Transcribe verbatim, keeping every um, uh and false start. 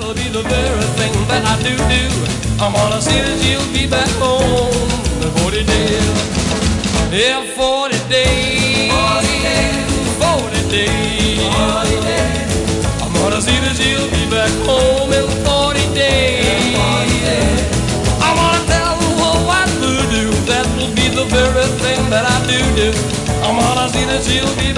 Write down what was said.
that'll be the very thing that I do do. I'm gonna see that she'll be back home in forty days. Yeah, forty days. Forty days. Forty days. Forty days. I'm gonna see that she'll be back home in forty days. Forty days. I wanna tell her what to do. That will be the very thing that I do do. I'm gonna see that she'll be